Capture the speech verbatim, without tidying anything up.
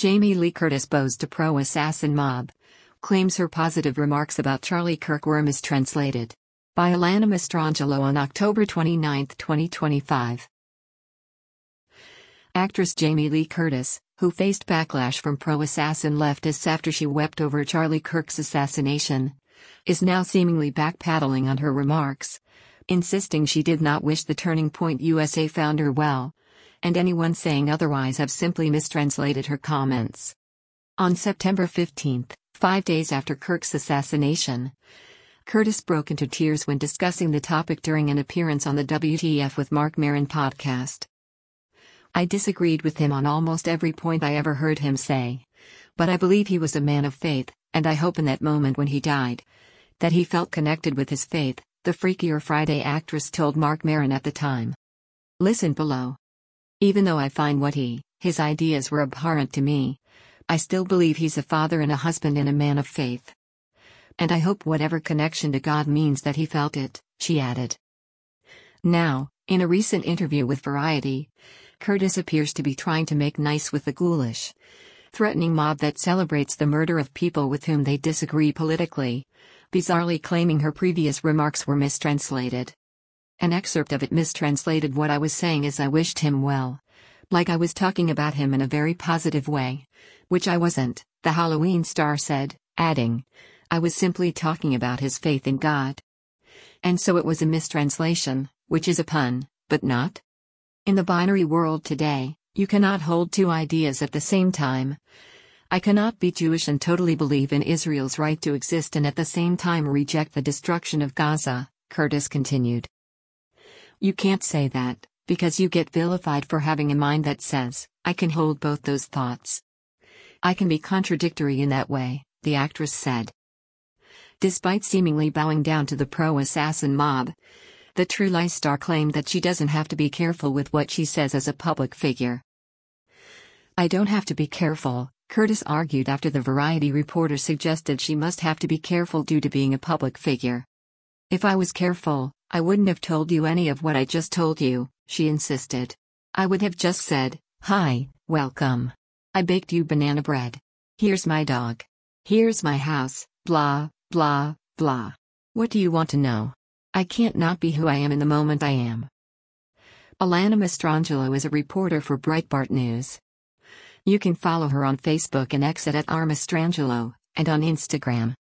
Jamie Lee Curtis bows to pro-assassin mob. Claims her positive remarks about Charlie Kirk were mistranslated. By Alana Mastrangelo on October twenty-ninth, twenty twenty-five. Actress Jamie Lee Curtis, who faced backlash from pro-assassin leftists after she wept over Charlie Kirk's assassination, is now seemingly backpedaling on her remarks, insisting she did not wish the Turning Point U S A founder well, and anyone saying otherwise have simply mistranslated her comments. On September fifteenth, five days after Kirk's assassination, Curtis broke into tears when discussing the topic during an appearance on the W T F with Marc Maron podcast. "I disagreed with him on almost every point I ever heard him say. But I believe he was a man of faith, and I hope in that moment when he died, that he felt connected with his faith," the Freakier Friday actress told Marc Maron at the time. Listen below. "Even though I find what he, his ideas were abhorrent to me, I still believe he's a father and a husband and a man of faith. And I hope whatever connection to God means that he felt it," she added. Now, in a recent interview with Variety, Curtis appears to be trying to make nice with the ghoulish, threatening mob that celebrates the murder of people with whom they disagree politically, bizarrely claiming her previous remarks were mistranslated. An excerpt of it mistranslated what I was saying as I wished him well. Like I was talking about him in a very positive way. Which I wasn't, the Halloween star said, adding, "I was simply talking about his faith in God." And so it was a mistranslation, which is a pun, but not? In the binary world today, you cannot hold two ideas at the same time. I cannot be Jewish and totally believe in Israel's right to exist and at the same time reject the destruction of Gaza, Curtis continued. You can't say that, because you get vilified for having a mind that says, I can hold both those thoughts. I can be contradictory in that way, the actress said. Despite seemingly bowing down to the pro-assassin mob, the True Lies star claimed that she doesn't have to be careful with what she says as a public figure. I don't have to be careful, Curtis argued after the Variety reporter suggested she must have to be careful due to being a public figure. If I was careful, I wouldn't have told you any of what I just told you, she insisted. I would have just said, hi, welcome. I baked you banana bread. Here's my dog. Here's my house, blah, blah, blah. What do you want to know? I can't not be who I am in the moment I am. Alana Mastrangelo is a reporter for Breitbart News. You can follow her on Facebook and X at R Mastrangelo, and on Instagram.